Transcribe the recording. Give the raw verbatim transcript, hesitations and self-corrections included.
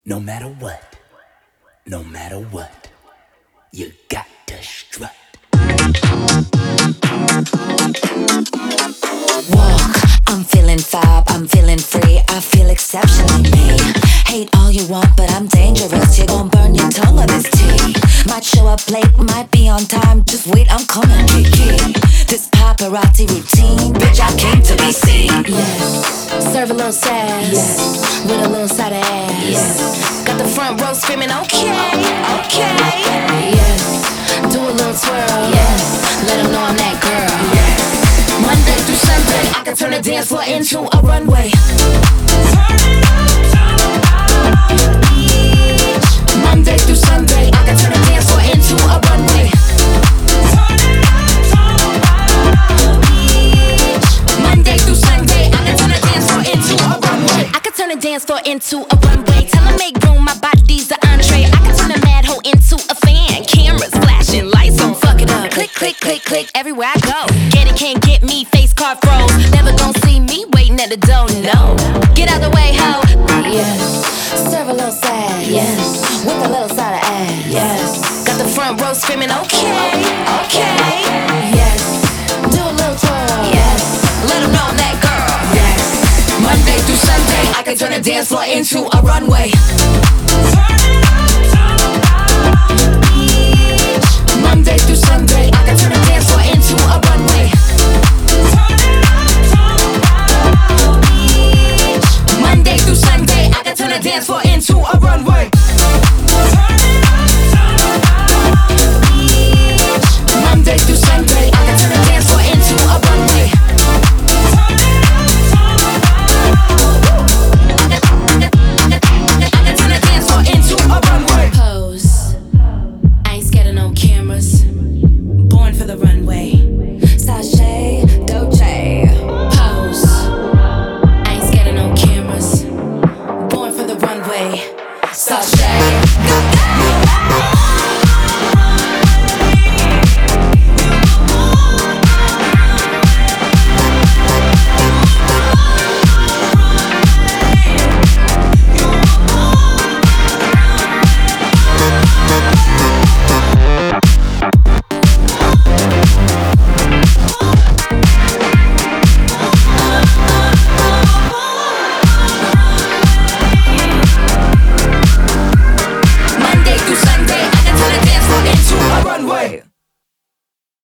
No matter what, no matter what, you got to strut. Walk, I'm feeling fab, I'm feeling free, I feel exceptionally me. Hate all you want, but I'm dangerous, you're gon' burn your tongue on this tea. Might show up late, might be on time, just wait, I'm coming, Kiki. This paparazzi routine, bitch, I came to be seen. Yes, serve a little sass, yes, with a little side of ass. Yes, got the front row screaming, okay, okay. Yes, do a little twirl, yes, let them know I'm that girl. Yes. Monday through Sunday, I can turn the dance floor into a runway. Monday through Sunday, I can turn the dance floor into a runway. Monday through Sunday, I can turn the dance floor into a runway. I can turn the dance floor into a runway. Tell them make room, my body's an entree. I can turn a mad hoe into a fan. Cameras flashing, lights on, fuck it up. Click, click, click, click, everywhere I go. Get it, can't get me, face card froze. Never gon' see me waiting at the door, no. Get out the way, ho. Yes, serve a little sad, yes, with a little side of ass. Yes, got the front row screaming, okay, okay. Yes, do a little twirl, yes, let them know I'm that girl. Yes, Monday through Sunday, I can turn the dance floor into a runway. Monday through Sunday, I can turn the dance floor into a runway. Monday through Sunday, I can turn the dance floor into a runway.